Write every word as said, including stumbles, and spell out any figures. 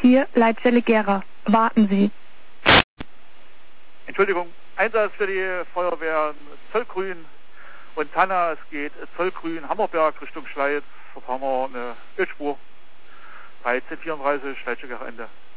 vier, Leitstelle Gera. Warten Sie. Entschuldigung, Einsatz für die Feuerwehr Zollgrün und Tanna. Es geht Zollgrün, Hammerberg Richtung Schleiz. Dort haben wir eine Ölspur. dreizehn vierunddreißig, Leitstelle Gera Ende.